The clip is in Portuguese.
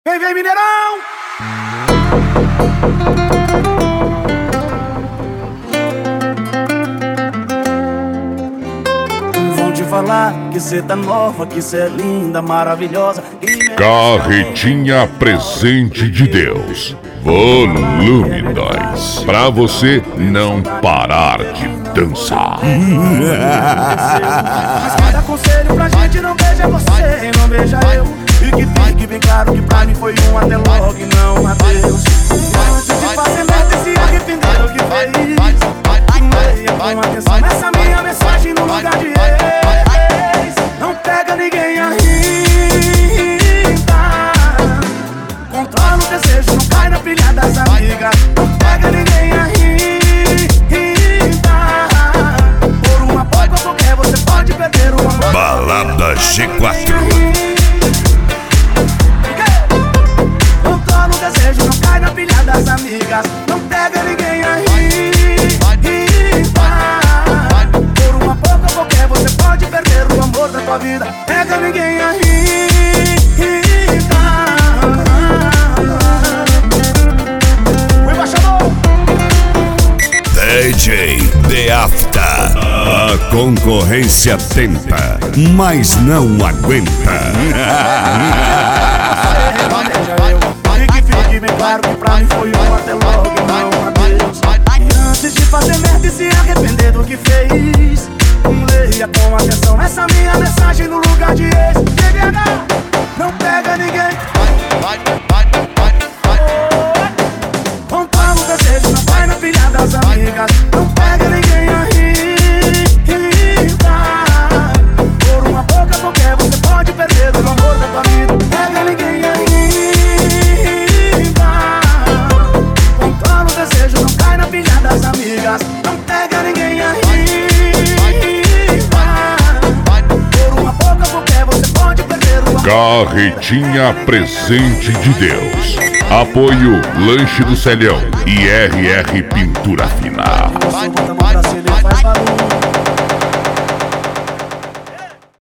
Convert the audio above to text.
Vem, vem, Mineirão! Vão te falar que cê tá nova, que cê é linda, maravilhosa. Carretinha Presente de Deus, volume 2, pra você não parar de dançar. Mas cada conselho pra gente não beija você e não beija eu. E que fique bem claro que pra mim foi um até logo e não um adeus. Antes de fazer merda e se arrepender do que fez, leia com atenção essa minha mensagem no lugar de ex. Não pega ninguém ainda, controla o desejo, não cai na pilha das amigas. Não pega ninguém ainda, por uma pouca qualquer você pode perder o amor. Balada G4. Controla o desejo, não cai na pilha das amigas. Não pega ninguém ainda, por uma pouca qualquer você pode perder o amor da tua vida. Pega ninguém ainda. O embaixador DJ The After. A concorrência tenta, mas não aguenta. E que fique bem claro que pra mim foi um até logo e não um adeus. E antes de fazer merda e se arrepender do que fez, leia com atenção essa minha mensagem no lugar de ex. TDH, não pega ninguém. Controla o desejo, não vai na pilha das amigas. Não pega ninguém ainda, por uma boca qualquer você pode perder o amor da tua vida. Pega ninguém ainda, controla o desejo, não cai na pilha das amigas. Não pega ninguém ainda, por uma boca qualquer você pode perder o amor. Carretinha Presente de Deus. Apoio Lanche do Celhão e RR Pintura Fina. Bota a mão pra cima e faz barulho.